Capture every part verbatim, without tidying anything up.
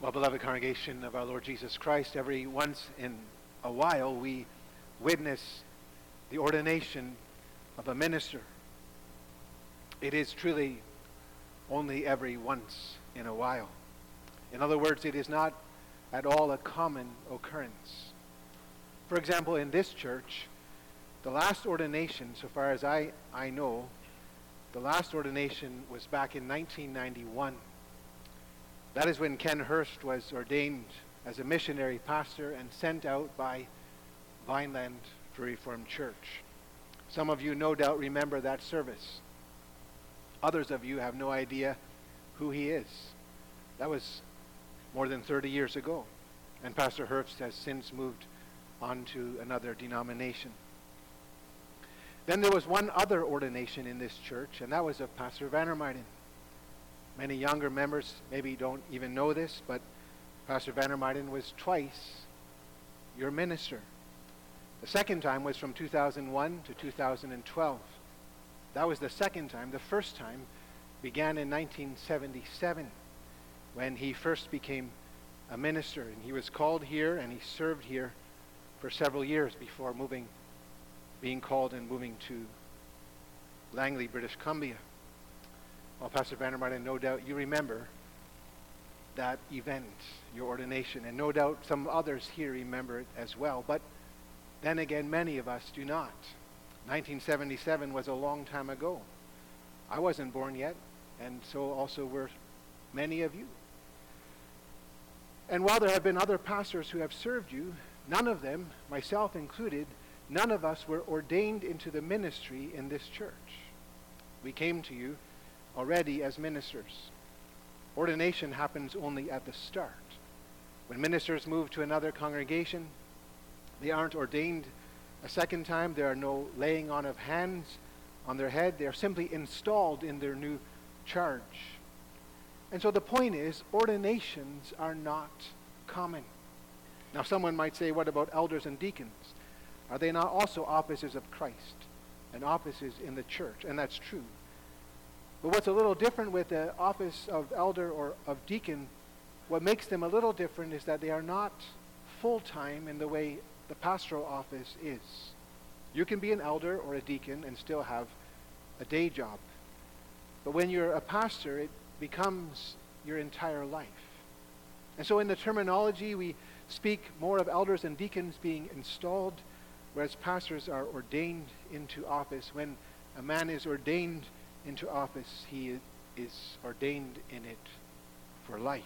Well, beloved congregation of our Lord Jesus Christ, every once in a while we witness the ordination of a minister. It is truly only every once in a while. In other words, it is not at all a common occurrence. For example, in this church, the last ordination, so far as I, I know, the last ordination was back in nineteen ninety-one. That is when Ken Hurst was ordained as a missionary pastor and sent out by Vineland Free Reformed Church. Some of you no doubt remember that service. Others of you have no idea who he is. That was more than thirty years ago. And Pastor Hurst has since moved on to another denomination. Then there was one other ordination in this church, and that was of Pastor Vandermyden. Many younger members maybe don't even know this, but Pastor Vandermyden was twice your minister. The second time was from two thousand one to two thousand twelve. That was the second time. The first time began in nineteen seventy-seven when he first became a minister. And he was called here and he served here for several years before moving, being called and moving to Langley, British Columbia. Well, Pastor Vandermyden, no doubt you remember that event, your ordination, and no doubt some others here remember it as well. But then again, many of us do not. nineteen seventy-seven was a long time ago. I wasn't born yet, and so also were many of you. And while there have been other pastors who have served you, none of them, myself included, none of us were ordained into the ministry in this church. We came to you already as ministers. Ordination happens only at the start. When ministers move to another congregation, they aren't ordained a second time. There are no laying on of hands on their head. They are simply installed in their new charge. And so the point is, ordinations are not common. Now someone might say, what about elders and deacons? Are they not also offices of Christ and offices in the church? And that's true. But what's a little different with the office of elder or of deacon, what makes them a little different is that they are not full-time in the way the pastoral office is. You can be an elder or a deacon and still have a day job. But when you're a pastor, it becomes your entire life. And so in the terminology, we speak more of elders and deacons being installed, whereas pastors are ordained into office. When a man is ordained into office, he is ordained in it for life.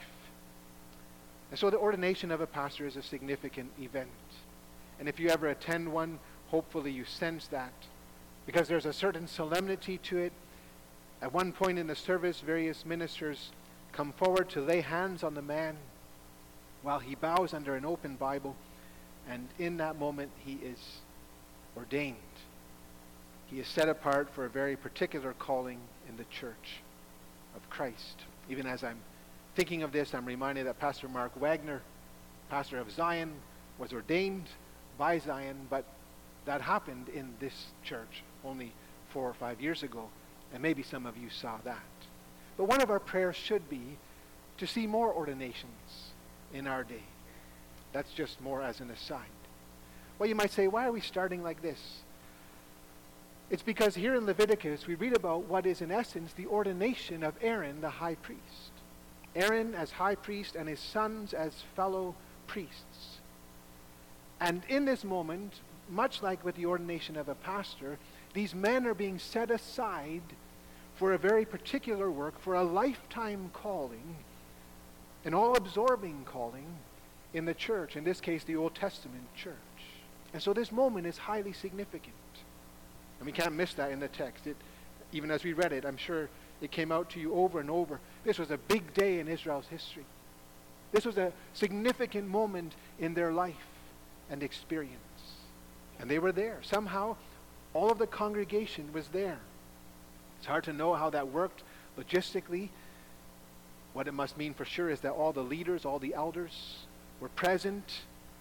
And so the ordination of a pastor is a significant event. And if you ever attend one, hopefully you sense that, because there's a certain solemnity to it. At one point in the service, various ministers come forward to lay hands on the man while he bows under an open Bible, and in that moment he is ordained. He is set apart for a very particular calling in the church of Christ. Even as I'm thinking of this, I'm reminded that Pastor Mark Wagner, pastor of Zion, was ordained by Zion, but that happened in this church only four or five years ago, and maybe some of you saw that. But one of our prayers should be to see more ordinations in our day. That's just more as an aside. Well, you might say, why are we starting like this? It's because here in Leviticus, we read about what is in essence the ordination of Aaron, the high priest. Aaron as high priest and his sons as fellow priests. And in this moment, much like with the ordination of a pastor, these men are being set aside for a very particular work, for a lifetime calling, an all-absorbing calling in the church, in this case, the Old Testament church. And so this moment is highly significant. And we can't miss that in the text. It, even as we read it, I'm sure it came out to you over and over. This was a big day in Israel's history. This was a significant moment in their life and experience. And they were there. Somehow, all of the congregation was there. It's hard to know how that worked logistically. What it must mean for sure is that all the leaders, all the elders were present.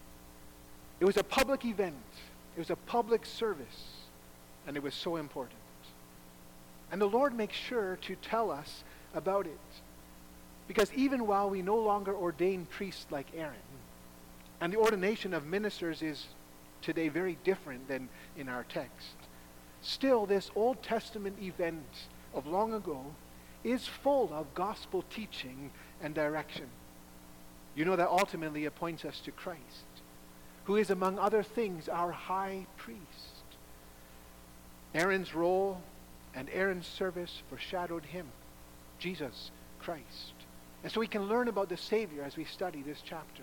It was a public event. It was a public service. And it was so important. And the Lord makes sure to tell us about it. Because even while we no longer ordain priests like Aaron, and the ordination of ministers is today very different than in our text, still this Old Testament event of long ago is full of gospel teaching and direction. You know that ultimately it points us to Christ, who is among other things our high priest. Aaron's role and Aaron's service foreshadowed him, Jesus Christ. And so we can learn about the Savior as we study this chapter.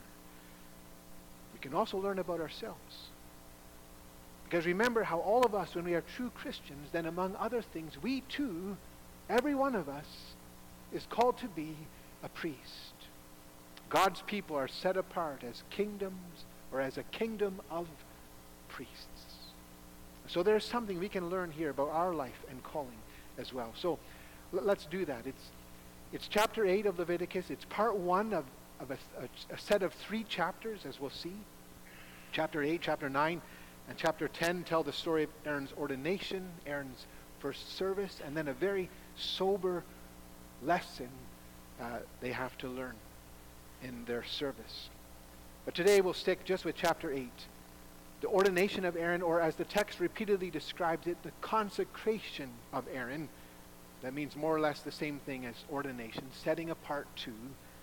We can also learn about ourselves. Because remember how all of us, when we are true Christians, then among other things, we too, every one of us, is called to be a priest. God's people are set apart as kingdoms, or as a kingdom of priests. So there's something we can learn here about our life and calling as well. So l- let's do that. It's it's chapter eight of Leviticus. It's part one of, of a, a, a set of three chapters, as we'll see. Chapter eight, chapter nine, and chapter ten tell the story of Aaron's ordination, Aaron's first service, and then a very sober lesson uh, they have to learn in their service. But today we'll stick just with chapter eight. The ordination of Aaron, or as the text repeatedly describes it, the consecration of Aaron. That means more or less the same thing as ordination, setting apart to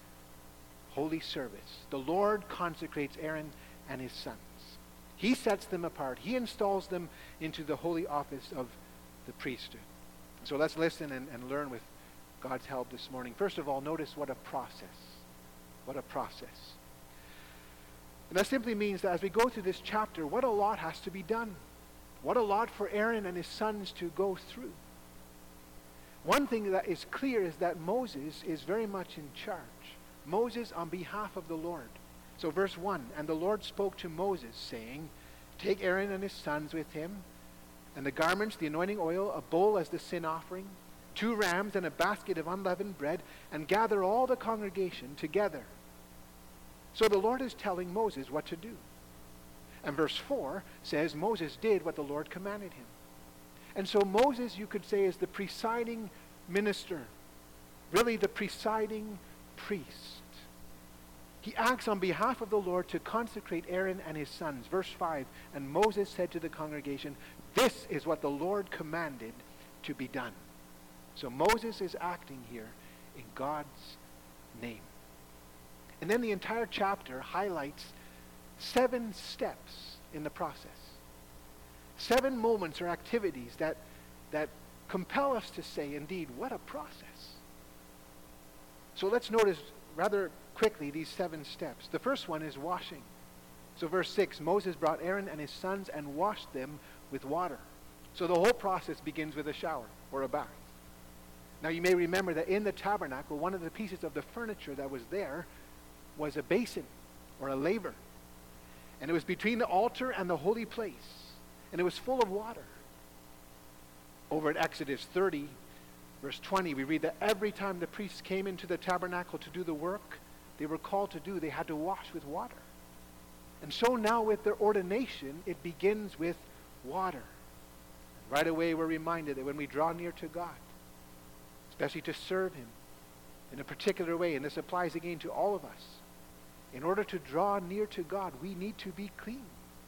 holy service. The Lord consecrates Aaron and his sons. He sets them apart. He installs them into the holy office of the priesthood. So let's listen and, and learn with God's help this morning. First of all, notice what a process. What a process. And that simply means that as we go through this chapter, what a lot has to be done. What a lot for Aaron and his sons to go through. One thing that is clear is that Moses is very much in charge. Moses on behalf of the Lord. So verse one, and the Lord spoke to Moses, saying, take Aaron and his sons with him, and the garments, the anointing oil, a bowl as the sin offering, two rams and a basket of unleavened bread, and gather all the congregation together. So the Lord is telling Moses what to do. And verse four says Moses did what the Lord commanded him. And so Moses, you could say, is the presiding minister, really the presiding priest. He acts on behalf of the Lord to consecrate Aaron and his sons. Verse five, and Moses said to the congregation, this is what the Lord commanded to be done. So Moses is acting here in God's name. And then the entire chapter highlights seven steps in the process. Seven moments or activities that, that compel us to say, indeed, what a process. So let's notice rather quickly these seven steps. The first one is washing. So verse six, Moses brought Aaron and his sons and washed them with water. So the whole process begins with a shower or a bath. Now you may remember that in the tabernacle, one of the pieces of the furniture that was there was a basin or a laver. And it was between the altar and the holy place. And it was full of water. Over at Exodus thirty, verse twenty, we read that every time the priests came into the tabernacle to do the work they were called to do, they had to wash with water. And so now with their ordination, it begins with water. And right away we're reminded that when we draw near to God, especially to serve him in a particular way, and this applies again to all of us, in order to draw near to God, we need to be clean.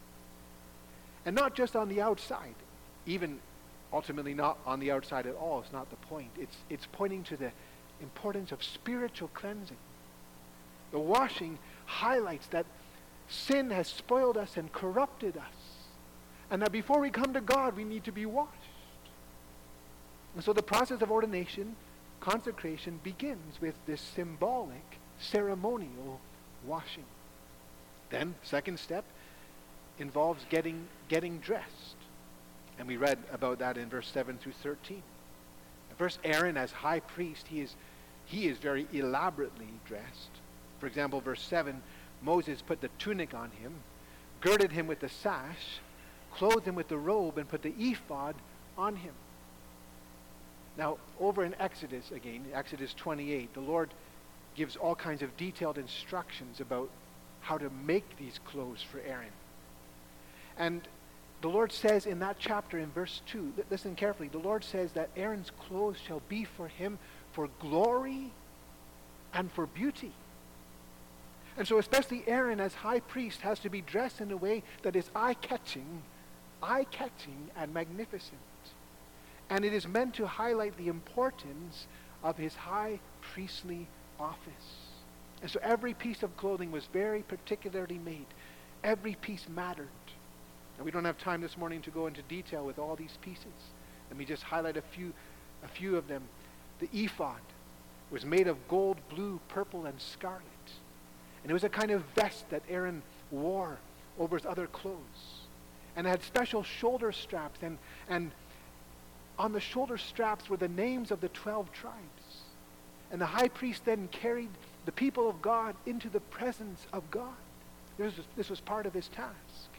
And not just on the outside, even ultimately not on the outside at all. It's not the point. It's, it's pointing to the importance of spiritual cleansing. The washing highlights that sin has spoiled us and corrupted us. And that before we come to God, we need to be washed. And so the process of ordination, consecration, begins with this symbolic, ceremonial washing. Then, second step involves getting getting dressed. And we read about that in verse seven through thirteen. First, Aaron as high priest, he is he is very elaborately dressed. For example, verse seven, Moses put the tunic on him, girded him with the sash, clothed him with the robe, and put the ephod on him. Now, over in Exodus again, Exodus twenty-eight, the Lord gives all kinds of detailed instructions about how to make these clothes for Aaron. And the Lord says in that chapter in verse two, listen carefully, the Lord says that Aaron's clothes shall be for him for glory and for beauty. And so especially Aaron as high priest has to be dressed in a way that is eye-catching, eye-catching and magnificent. And it is meant to highlight the importance of his high priestly office. And so every piece of clothing was very particularly made. Every piece mattered. And we don't have time this morning to go into detail with all these pieces. Let me just highlight a few, a few of them. The ephod was made of gold, blue, purple, and scarlet. And it was a kind of vest that Aaron wore over his other clothes. And it had special shoulder straps. And, and on the shoulder straps were the names of the twelve tribes. And the high priest then carried the people of God into the presence of God. This was, this was part of his task.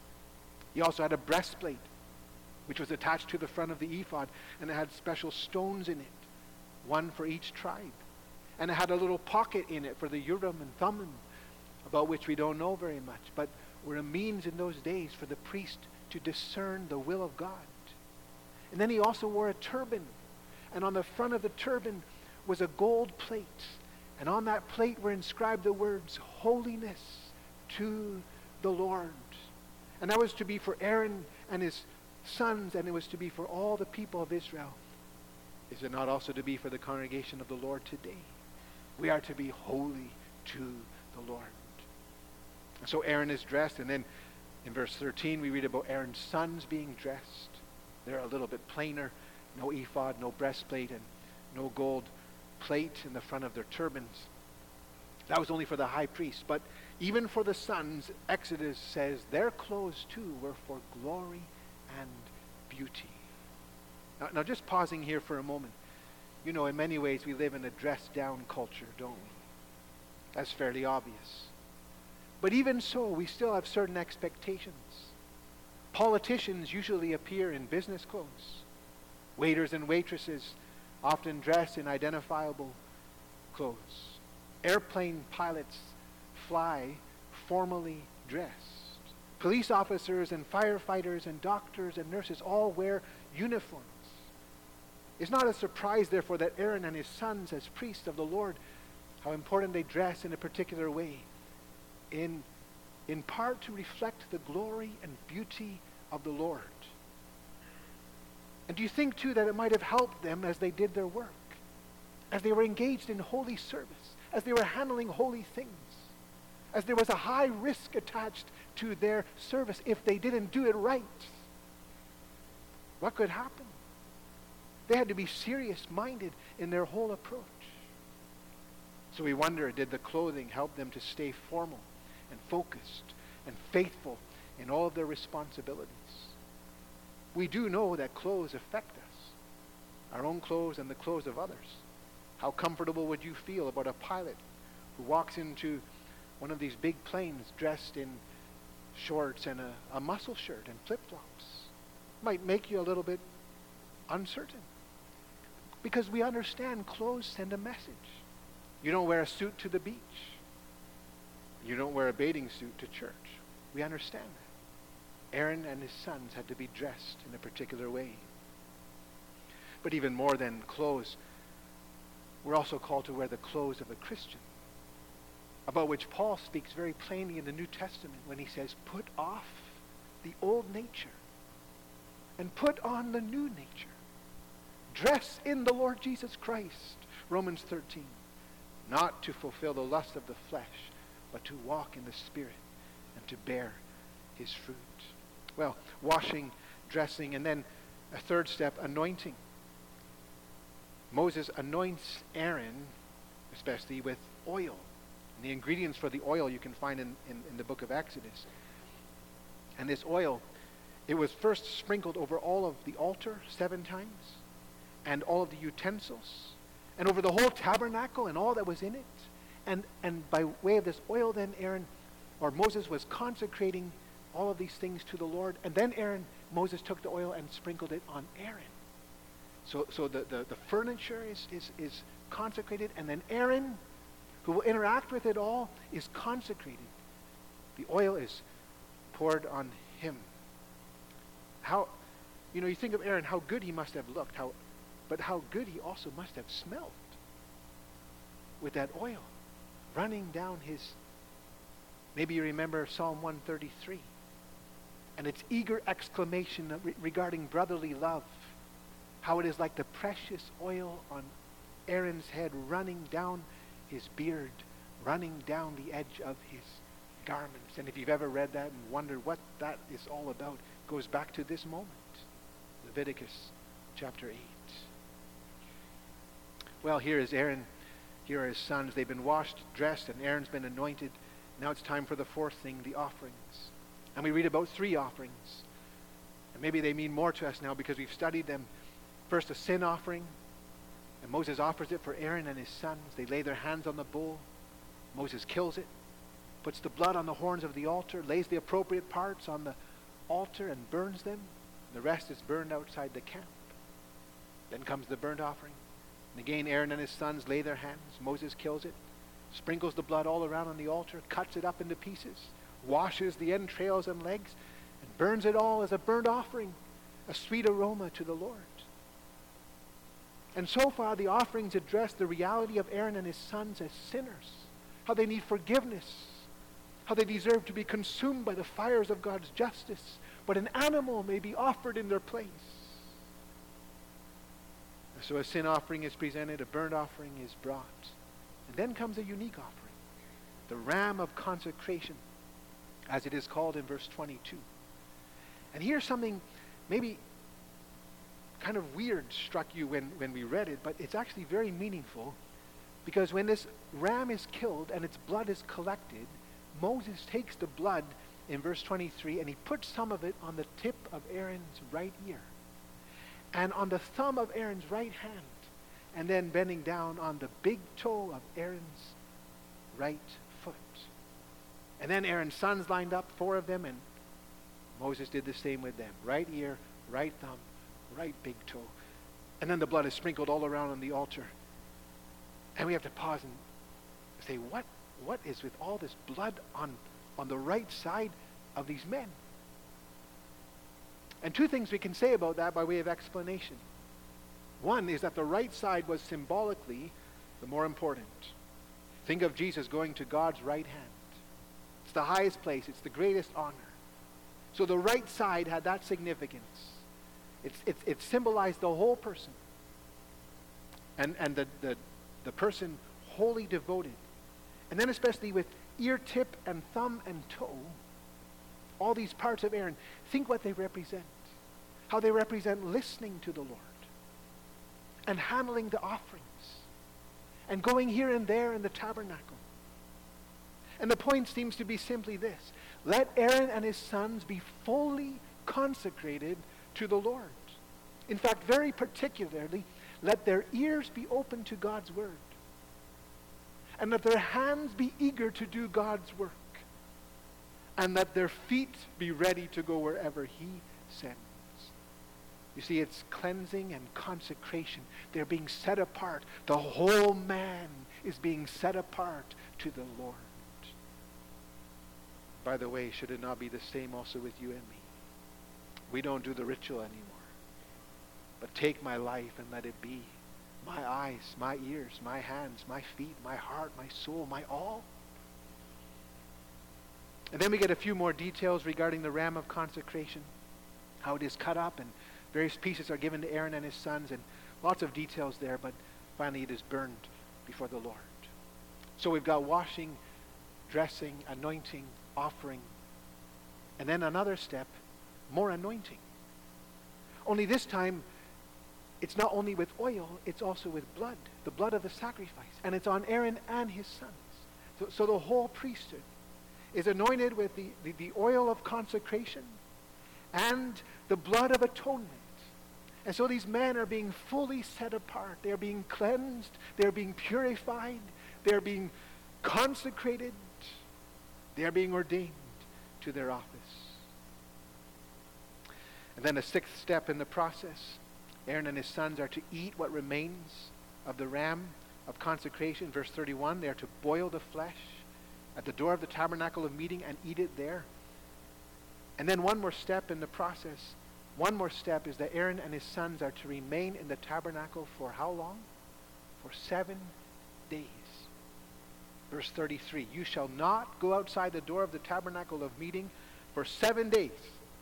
He also had a breastplate, which was attached to the front of the ephod, and it had special stones in it, one for each tribe. And it had a little pocket in it for the Urim and Thummim, about which we don't know very much, but were a means in those days for the priest to discern the will of God. And then he also wore a turban, and on the front of the turban was a gold plate, and on that plate were inscribed the words, "Holiness to the Lord." And that was to be for Aaron and his sons, and it was to be for all the people of Israel. Is it not also to be for the congregation of the Lord today? We are to be holy to the Lord. And so Aaron is dressed, and then in verse thirteen we read about Aaron's sons being dressed. They're a little bit plainer, no ephod, no breastplate, and no gold plate in the front of their turbans. That was only for the high priest, but even for the sons, Exodus says their clothes too were for glory and beauty. Now, now just pausing here for a moment. You know, in many ways we live in a dressed-down culture, don't we? That's fairly obvious. But even so, we still have certain expectations. Politicians usually appear in business clothes. Waiters and waitresses often dress in identifiable clothes. Airplane pilots fly formally dressed. Police officers and firefighters and doctors and nurses all wear uniforms. It's not a surprise, therefore, that Aaron and his sons, as priests of the Lord, how important they dress in a particular way, in, in part to reflect the glory and beauty of the Lord. And do you think, too, that it might have helped them as they did their work, as they were engaged in holy service, as they were handling holy things, as there was a high risk attached to their service if they didn't do it right? What could happen? They had to be serious-minded in their whole approach. So we wonder, did the clothing help them to stay formal and focused and faithful in all of their responsibilities? We do know that clothes affect us, our own clothes and the clothes of others. How comfortable would you feel about a pilot who walks into one of these big planes dressed in shorts and a, a muscle shirt and flip-flops? Might make you a little bit uncertain, because we understand clothes send a message. You don't wear a suit to the beach. You don't wear a bathing suit to church. We understand that. Aaron and his sons had to be dressed in a particular way. But even more than clothes, we're also called to wear the clothes of a Christian, about which Paul speaks very plainly in the New Testament when he says, put off the old nature and put on the new nature. Dress in the Lord Jesus Christ, Romans thirteen, not to fulfill the lust of the flesh, but to walk in the Spirit and to bear his fruit. Well, washing, dressing, and then a third step, anointing. Moses anoints Aaron, especially, with oil. And the ingredients for the oil you can find in, in, in the book of Exodus. And this oil, it was first sprinkled over all of the altar seven times, and all of the utensils, and over the whole tabernacle and all that was in it. And, and by way of this oil, then Aaron, or Moses, was consecrating all of these things to the Lord. And then Aaron, Moses took the oil and sprinkled it on Aaron. So, so the, the, the furniture is, is, is consecrated, and then Aaron, who will interact with it all, is consecrated. The oil is poured on him. How, you know, you think of Aaron, how good he must have looked, how, but how good he also must have smelled with that oil. running down his, maybe you remember Psalm one thirty-three, and its eager exclamation re- regarding brotherly love, how it is like the precious oil on Aaron's head running down his beard, running down the edge of his garments. And if you've ever read that and wondered what that is all about, it goes back to this moment, Leviticus chapter eight. Well, here is Aaron. Here are his sons. They've been washed, dressed, and Aaron's been anointed. Now it's time for the fourth thing, the offerings. And we read about three offerings. And maybe they mean more to us now because we've studied them. First, a sin offering. And Moses offers it for Aaron and his sons. They lay their hands on the bull. Moses kills it, puts the blood on the horns of the altar, lays the appropriate parts on the altar and burns them. The rest is burned outside the camp. Then comes the burnt offering. And again, Aaron and his sons lay their hands. Moses kills it, sprinkles the blood all around on the altar, cuts it up into pieces, washes the entrails and legs, and burns it all as a burnt offering, a sweet aroma to the Lord. And so far, the offerings address the reality of Aaron and his sons as sinners, how they need forgiveness, how they deserve to be consumed by the fires of God's justice, but an animal may be offered in their place. So a sin offering is presented, a burnt offering is brought. And then comes a unique offering, the ram of consecration, as it is called in verse twenty-two. And here's something maybe kind of weird struck you when, when we read it, but it's actually very meaningful, because when this ram is killed and its blood is collected, Moses takes the blood in verse twenty-three and he puts some of it on the tip of Aaron's right ear, and on the thumb of Aaron's right hand, and then bending down on the big toe of Aaron's right foot. And then Aaron's sons lined up, four of them, and Moses did the same with them. Right ear, right thumb, right big toe. And then the blood is sprinkled all around on the altar. And we have to pause and say, what, what is with all this blood on, on the right side of these men? And two things we can say about that by way of explanation. One is that the right side was symbolically the more important. Think of Jesus going to God's right hand. It's the highest place. It's the greatest honor. So the right side had that significance. It's, it's, it symbolized the whole person. And, and the, the, the person wholly devoted. And then especially with ear tip and thumb and toe, all these parts of Aaron, think what they represent. How they represent listening to the Lord and handling the offerings and going here and there in the tabernacle. And the point seems to be simply this: let Aaron and his sons be fully consecrated to the Lord. In fact, very particularly, let their ears be open to God's word, and let their hands be eager to do God's work, and let their feet be ready to go wherever he sends. You see, it's cleansing and consecration. They're being set apart. The whole man is being set apart to the Lord. By the way, should it not be the same also with you and me? We don't do the ritual anymore. But take my life and let it be my eyes, my ears, my hands, my feet, my heart, my soul, my all. And then we get a few more details regarding the ram of consecration, how it is cut up, and various pieces are given to Aaron and his sons, and lots of details there, but finally it is burned before the Lord. So we've got washing, dressing, anointing, offering, and then another step, more anointing. Only this time, it's not only with oil, it's also with blood, the blood of the sacrifice, and it's on Aaron and his sons. So, so the whole priesthood is anointed with the, the, the oil of consecration and the blood of atonement. And so these men are being fully set apart. They're being cleansed. They're being purified. They're being consecrated. They're being ordained to their office. And then the sixth step in the process, Aaron and his sons are to eat what remains of the ram of consecration. Verse thirty-one, they are to boil the flesh at the door of the tabernacle of meeting and eat it there. And then one more step in the process, one more step is that Aaron and his sons are to remain in the tabernacle for how long? For seven days. Verse thirty-three, you shall not go outside the door of the tabernacle of meeting for seven days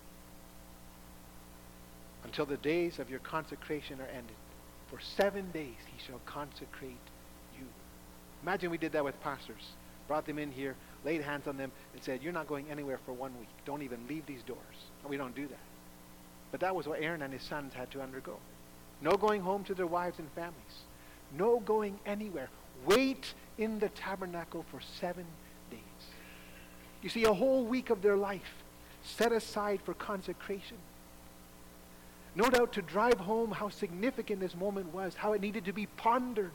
until the days of your consecration are ended. For seven days he shall consecrate you. Imagine we did that with pastors. Brought them in here, laid hands on them, and said, you're not going anywhere for one week. Don't even leave these doors. And we don't do that. But that was what Aaron and his sons had to undergo. No going home to their wives and families. No going anywhere. Wait in the tabernacle for seven days. You see, a whole week of their life set aside for consecration. No doubt to drive home how significant this moment was, how it needed to be pondered.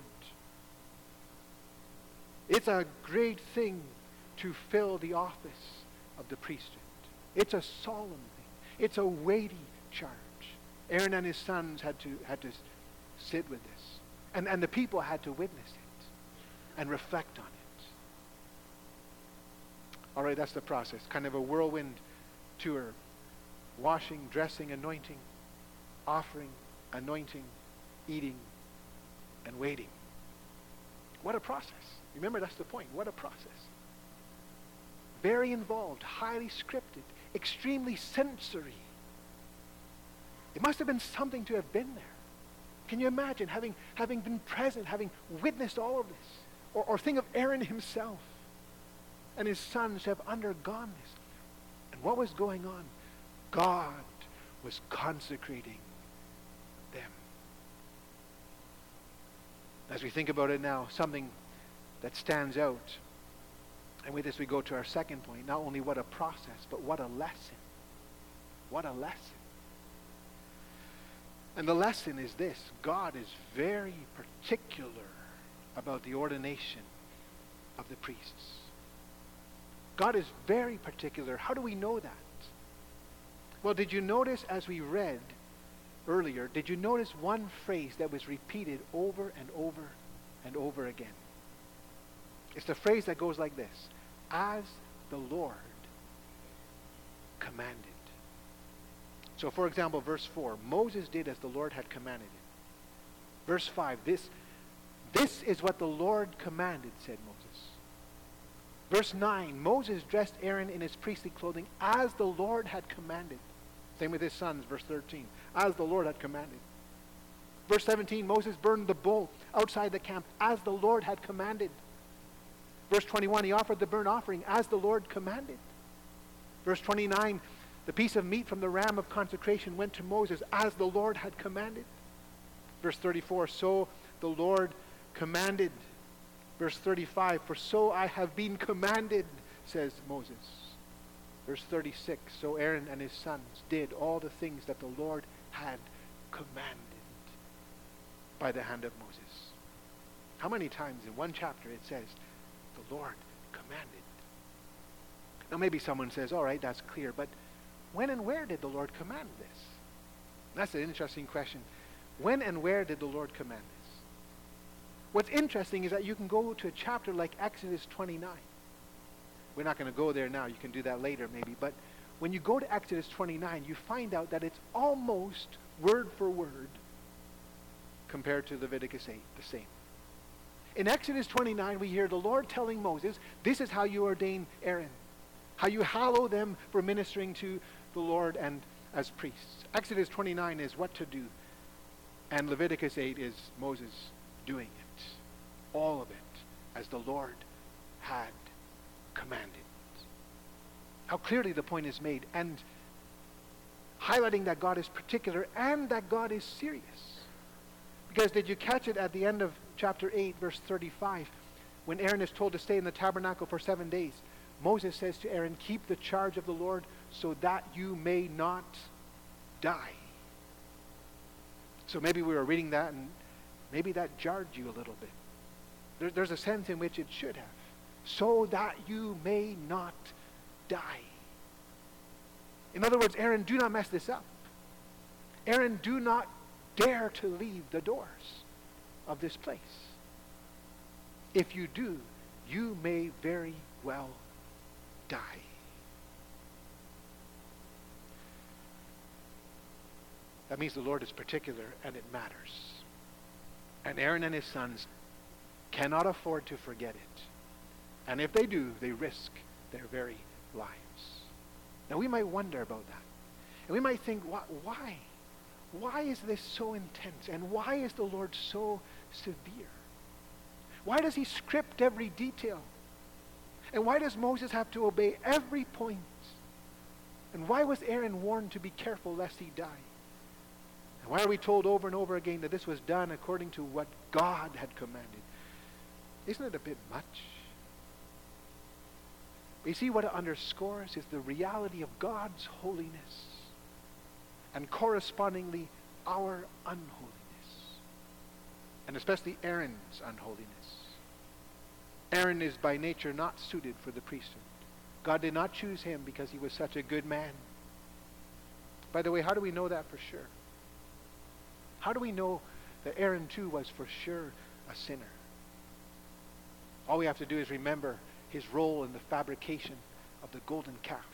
It's a great thing to fill the office of the priesthood. It's a solemn thing. It's a weighty charge. Aaron and his sons had to had to sit with this. And, and the people had to witness it and reflect on it. All right, that's the process. Kind of a whirlwind tour. Washing, dressing, anointing, offering, anointing, eating, and waiting. What a process. Remember, that's the point. What a process. Very involved, highly scripted, extremely sensory. It must have been something to have been there. Can you imagine having, having been present, having witnessed all of this? Or, or think of Aaron himself and his sons to have undergone this. And what was going on? God was consecrating them. As we think about it now, something that stands out. And with this we go to our second point. Not only what a process, but what a lesson. What a lesson. And the lesson is this. God is very particular about the ordination of the priests. God is very particular. How do we know that? Well, did you notice as we read earlier, did you notice one phrase that was repeated over and over and over again? It's the phrase that goes like this. As the Lord commanded. So for example, verse four, Moses did as the Lord had commanded him. Verse five, this, this is what the Lord commanded, said Moses. Verse nine, Moses dressed Aaron in his priestly clothing as the Lord had commanded. Same with his sons, verse thirteen, as the Lord had commanded. Verse seventeen, Moses burned the bull outside the camp as the Lord had commanded. Verse twenty-one, he offered the burnt offering as the Lord commanded. Verse twenty-nine, the piece of meat from the ram of consecration went to Moses as the Lord had commanded. Verse thirty-four, so the Lord commanded. Verse thirty-five, for so I have been commanded, says Moses. Verse thirty-six, so Aaron and his sons did all the things that the Lord had commanded by the hand of Moses. How many times in one chapter it says, the Lord commanded? Now maybe someone says, all right, that's clear, but when and where did the Lord command this? That's an interesting question. When and where did the Lord command this? What's interesting is that you can go to a chapter like Exodus twenty-nine. We're not going to go there now. You can do that later maybe. But when you go to Exodus twenty-nine, you find out that it's almost word for word compared to Leviticus eight, the same. In Exodus twenty-nine, we hear the Lord telling Moses, this is how you ordain Aaron, how you hallow them for ministering to the Lord and as priests. Exodus twenty-nine is what to do, and Leviticus eight is Moses doing it. All of it as the Lord had commanded. How clearly the point is made, and highlighting that God is particular and that God is serious. Because did you catch it at the end of chapter eight, verse thirty-five, when Aaron is told to stay in the tabernacle for seven days? Moses says to Aaron, keep the charge of the Lord so that you may not die. So maybe we were reading that and maybe that jarred you a little bit. There, there's a sense in which it should have. So that you may not die. In other words, Aaron, do not mess this up. Aaron, do not dare to leave the doors of this place. If you do, you may very well die. That means the Lord is particular and it matters. And Aaron and his sons cannot afford to forget it. And if they do, they risk their very lives. Now we might wonder about that. And we might think, why? Why is this so intense? And why is the Lord so severe? Why does he script every detail? And why does Moses have to obey every point? And why was Aaron warned to be careful lest he die? And why are we told over and over again that this was done according to what God had commanded? Isn't it a bit much? But you see, what it underscores is the reality of God's holiness and correspondingly our unholiness, and especially Aaron's unholiness. Aaron is by nature not suited for the priesthood. God did not choose him because he was such a good man. By the way, how do we know that for sure? How do we know that Aaron too was for sure a sinner? All we have to do is remember his role in the fabrication of the golden calf.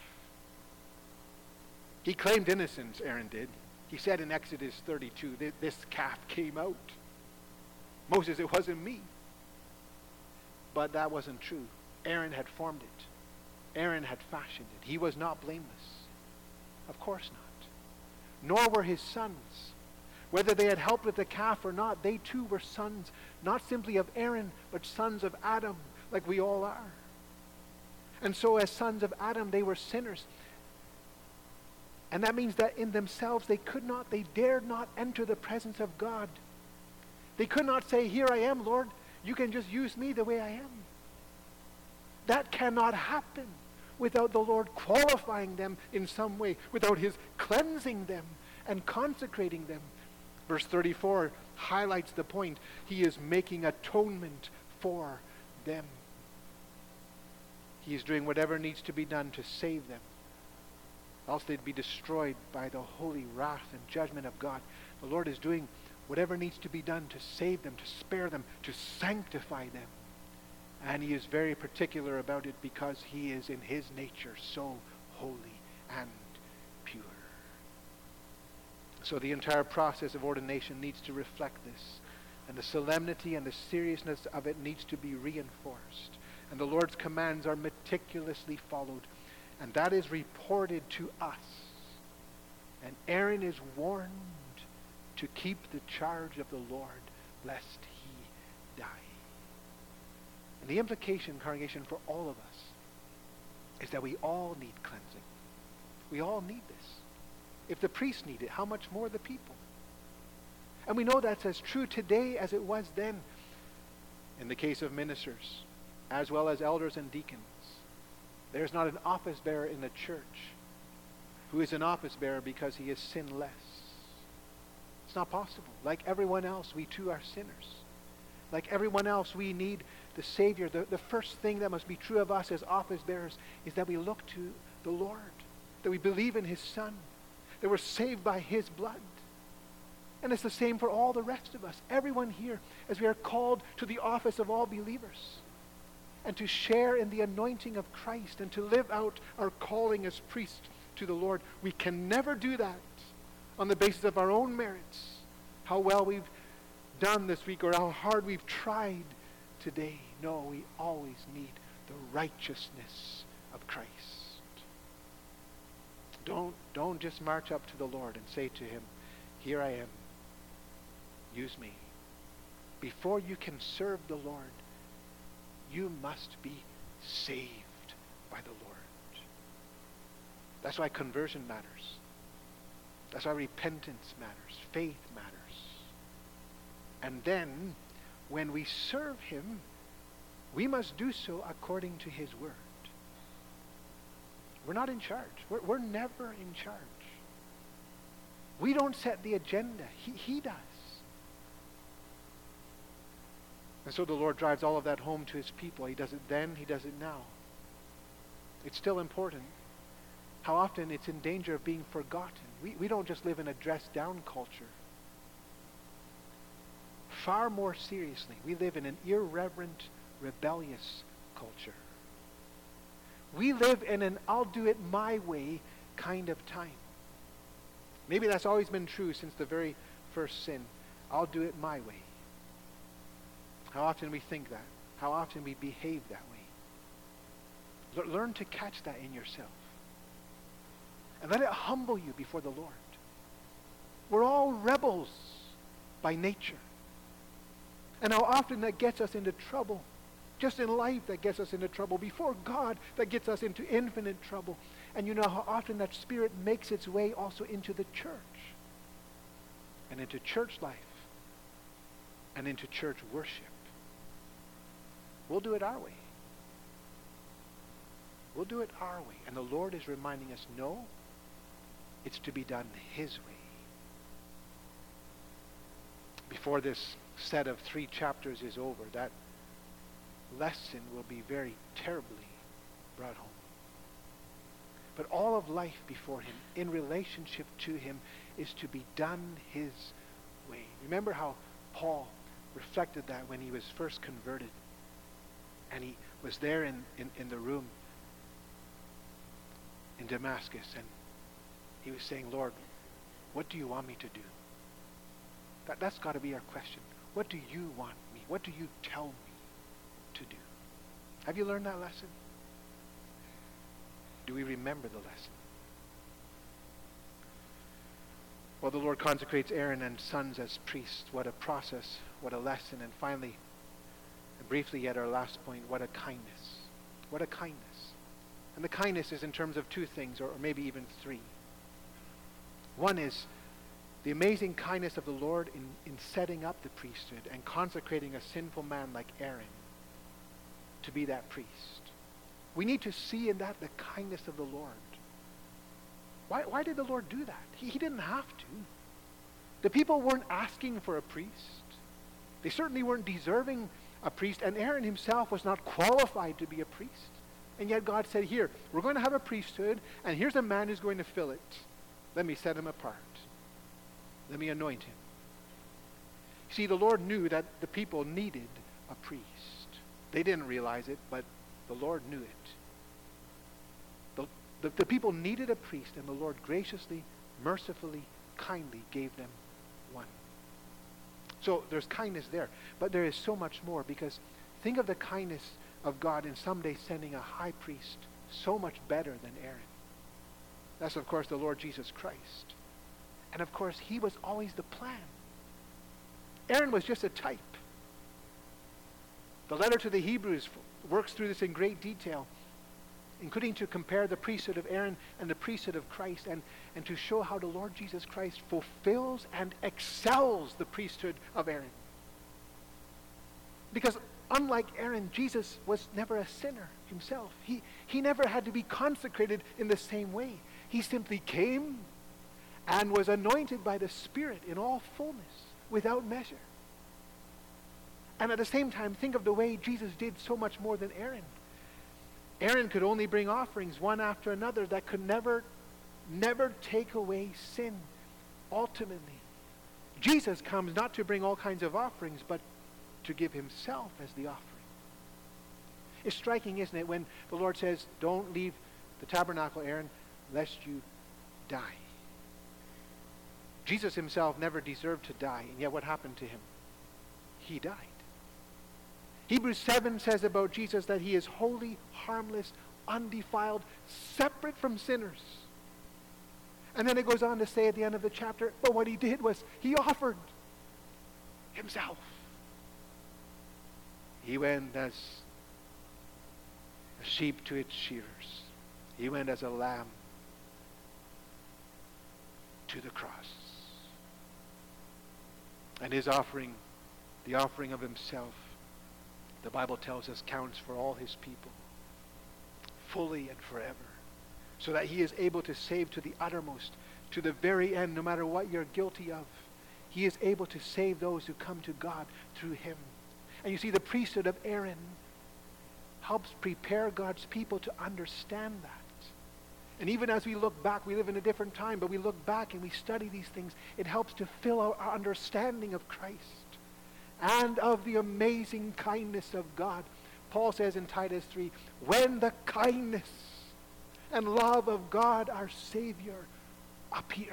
He claimed innocence, Aaron did. He said in Exodus thirty-two, this calf came out. Moses, it wasn't me. But that wasn't true. Aaron had formed it. Aaron had fashioned it. He was not blameless. Of course not. Nor were his sons. Whether they had helped with the calf or not, they too were sons, not simply of Aaron, but sons of Adam, like we all are. And so as sons of Adam, they were sinners. And that means that in themselves, they could not, they dared not enter the presence of God. They could not say, here I am, Lord. You can just use me the way I am. That cannot happen without the Lord qualifying them in some way, without his cleansing them and consecrating them. Verse thirty-four highlights the point. He is making atonement for them. He is doing whatever needs to be done to save them, else they'd be destroyed by the holy wrath and judgment of God. The Lord is doing whatever needs to be done to save them, to spare them, to sanctify them. And he is very particular about it because he is in his nature so holy and pure. So the entire process of ordination needs to reflect this. And the solemnity and the seriousness of it needs to be reinforced. And the Lord's commands are meticulously followed. And that is reported to us. And Aaron is warned to keep the charge of the Lord, lest he die. And the implication, congregation, for all of us is that we all need cleansing. We all need this. If the priests need it, how much more the people? And we know that's as true today as it was then in the case of ministers, as well as elders and deacons. There's not an office bearer in the church who is an office bearer because he is sinless. It's not possible. Like everyone else, we too are sinners. Like everyone else, we need the Savior. The, the first thing that must be true of us as office bearers is that we look to the Lord, that we believe in his Son, that we're saved by his blood. And it's the same for all the rest of us. Everyone here, as we are called to the office of all believers, and to share in the anointing of Christ, and to live out our calling as priests to the Lord. We can never do that on the basis of our own merits, how well we've done this week or how hard we've tried today. No, we always need the righteousness of Christ. Don't, don't just march up to the Lord and say to him, here I am, use me. Before you can serve the Lord, you must be saved by the Lord. That's why conversion matters. That's why repentance matters. Faith matters. And then, when we serve him, we must do so according to his word. We're not in charge. We're, we're never in charge. We don't set the agenda. He, he does. And so the Lord drives all of that home to his people. He does it then, he does it now. It's still important. How often it's in danger of being forgotten. We, we don't just live in a dressed-down culture. Far more seriously, we live in an irreverent, rebellious culture. We live in an I'll do it my way kind of time. Maybe that's always been true since the very first sin. I'll do it my way. How often we think that. How often we behave that way. L- learn to catch that in yourself. And let it humble you before the Lord. We're all rebels by nature. And how often that gets us into trouble. Just in life that gets us into trouble. Before God that gets us into infinite trouble. And you know how often that spirit makes its way also into the church. And into church life. And into church worship. We'll do it our way. We'll do it our way. And the Lord is reminding us, no, it's to be done His way. Before this set of three chapters is over, that lesson will be very terribly brought home. But all of life before Him, in relationship to Him, is to be done His way. Remember how Paul reflected that when he was first converted. And he was there in, in, in the room in Damascus, and he was saying, Lord, what do you want me to do? That, that's got to be our question. What do you want me? What do you tell me to do? Have you learned that lesson? Do we remember the lesson? Well, the Lord consecrates Aaron and sons as priests. What a process, what a lesson. And finally, and briefly at our last point, what a kindness. What a kindness. And the kindness is in terms of two things, or, or maybe even three. One is the amazing kindness of the Lord in, in setting up the priesthood and consecrating a sinful man like Aaron to be that priest. We need to see in that the kindness of the Lord. Why, why did the Lord do that? He, he didn't have to. The people weren't asking for a priest. They certainly weren't deserving a priest, and Aaron himself was not qualified to be a priest. And yet God said, here, we're going to have a priesthood, and here's a man who's going to fill it. Let me set him apart. Let me anoint him. See, the Lord knew that the people needed a priest. They didn't realize it, but the Lord knew it. The, the, the people needed a priest, and the Lord graciously, mercifully, kindly gave them one. So there's kindness there. But there is so much more, because think of the kindness of God in someday sending a high priest so much better than Aaron. That's, of course, the Lord Jesus Christ. And, of course, he was always the plan. Aaron was just a type. The letter to the Hebrews works through this in great detail, including to compare the priesthood of Aaron and the priesthood of Christ, and, and to show how the Lord Jesus Christ fulfills and excels the priesthood of Aaron. Because unlike Aaron, Jesus was never a sinner himself. He, he never had to be consecrated in the same way. He simply came and was anointed by the Spirit in all fullness, without measure. And at the same time, think of the way Jesus did so much more than Aaron. Aaron could only bring offerings one after another that could never, never take away sin, ultimately. Jesus comes not to bring all kinds of offerings, but to give himself as the offering. It's striking, isn't it, when the Lord says, don't leave the tabernacle, Aaron, lest you die. Jesus himself never deserved to die, and yet what happened to him? He died. Hebrews seven says about Jesus that he is holy, harmless, undefiled, separate from sinners. And then it goes on to say at the end of the chapter, but what he did was he offered himself. He went as a sheep to its shearers. He went as a lamb to the cross. And his offering, the offering of himself, the Bible tells us counts for all his people, fully and forever, so that he is able to save to the uttermost, to the very end, no matter what you're guilty of. He is able to save those who come to God through him. And you see, the priesthood of Aaron helps prepare God's people to understand that. And even as we look back, we live in a different time, but we look back and we study these things, it helps to fill our, our understanding of Christ and of the amazing kindness of God. Paul says in Titus three, when the kindness and love of God our Savior appeared,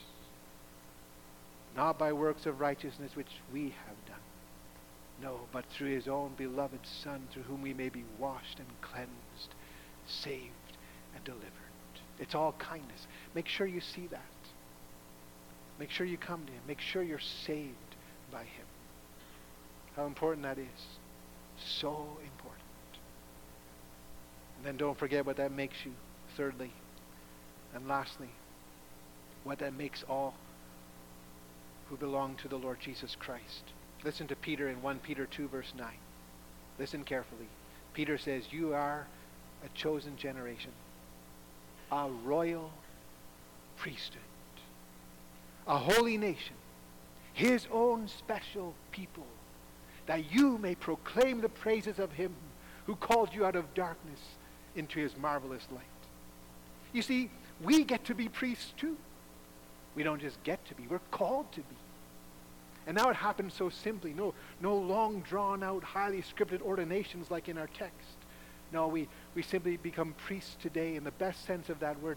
not by works of righteousness which we have done, no, but through his own beloved Son, through whom we may be washed and cleansed, saved, and delivered. It's all kindness. Make sure you see that. Make sure you come to him. Make sure you're saved by him. How important that is. So important. And then don't forget what that makes you. Thirdly, and lastly, what that makes all who belong to the Lord Jesus Christ. Listen to Peter in First Peter two, verse nine. Listen carefully. Peter says, you are a chosen generation, a royal priesthood, a holy nation, his own special people, that you may proclaim the praises of him who called you out of darkness into his marvelous light. You see, we get to be priests too. We don't just get to be, we're called to be. And now it happens so simply. No, no long drawn out, highly scripted ordinations like in our text. No, we, we simply become priests today in the best sense of that word,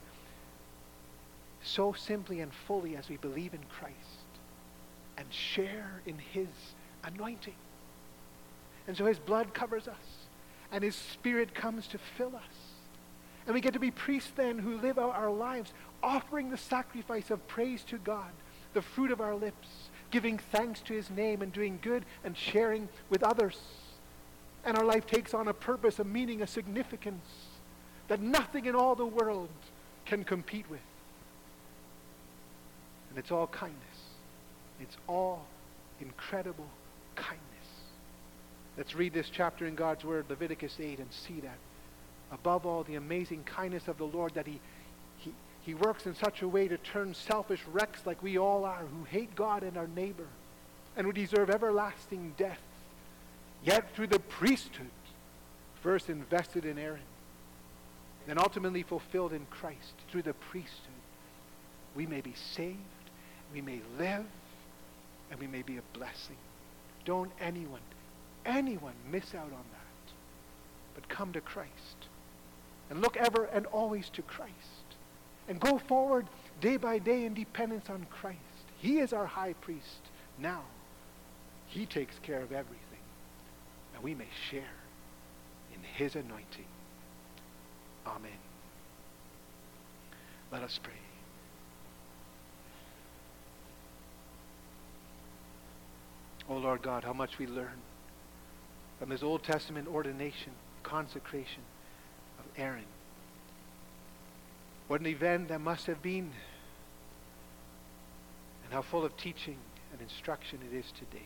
so simply and fully as we believe in Christ and share in his anointing. And so his blood covers us, and his Spirit comes to fill us. And we get to be priests then who live out our lives, offering the sacrifice of praise to God, the fruit of our lips, giving thanks to his name and doing good and sharing with others. And our life takes on a purpose, a meaning, a significance that nothing in all the world can compete with. And it's all kindness. It's all incredible kindness. Let's read this chapter in God's Word, Leviticus eight, and see that. Above all, the amazing kindness of the Lord, that he, he, he works in such a way to turn selfish wrecks like we all are, who hate God and our neighbor, and who deserve everlasting death, yet through the priesthood, first invested in Aaron, then ultimately fulfilled in Christ, through the priesthood, we may be saved, we may live, and we may be a blessing. Don't anyone, anyone miss out on that. But come to Christ. And look ever and always to Christ. And go forward day by day in dependence on Christ. He is our high priest now. He takes care of everything. And we may share in his anointing. Amen. Let us pray. Oh Lord God, how much we learn from this Old Testament ordination, consecration of Aaron. What an event that must have been, and how full of teaching and instruction it is today.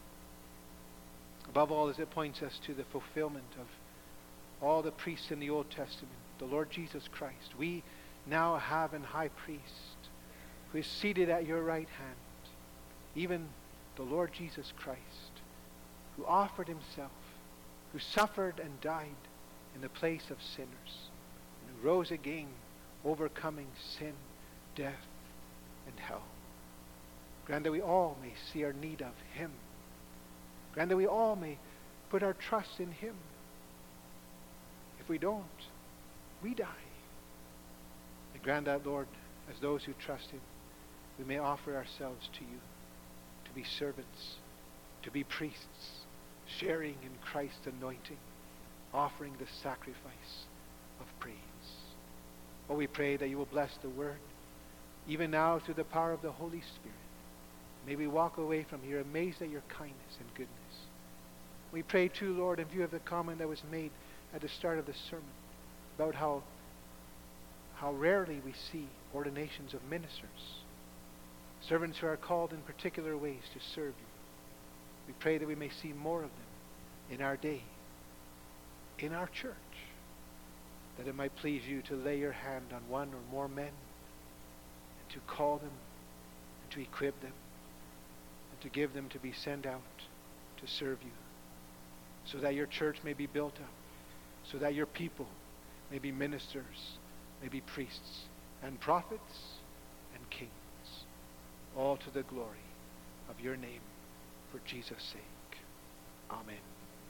Above all, as it points us to the fulfillment of all the priests in the Old Testament, the Lord Jesus Christ. We now have an high priest who is seated at your right hand, even the Lord Jesus Christ, who offered himself, who suffered and died in the place of sinners, and who rose again, overcoming sin, death, and hell. Grant that we all may see our need of him. Grant that we all may put our trust in him. If we don't, we die. And grant that, Lord, as those who trust him, we may offer ourselves to you, to be servants, to be priests, sharing in Christ's anointing, offering the sacrifice of praise. Oh, we pray that you will bless the word, even now through the power of the Holy Spirit. May we walk away from here amazed at your kindness and goodness. We pray too, Lord, in view of the comment that was made at the start of the sermon about how, how rarely we see ordinations of ministers, servants who are called in particular ways to serve you. We pray that we may see more of them in our day, in our church, that it might please you to lay your hand on one or more men and to call them and to equip them and to give them to be sent out to serve you, so that your church may be built up, so that your people may be ministers, may be priests and prophets and kings, all to the glory of your name, for Jesus' sake. Amen.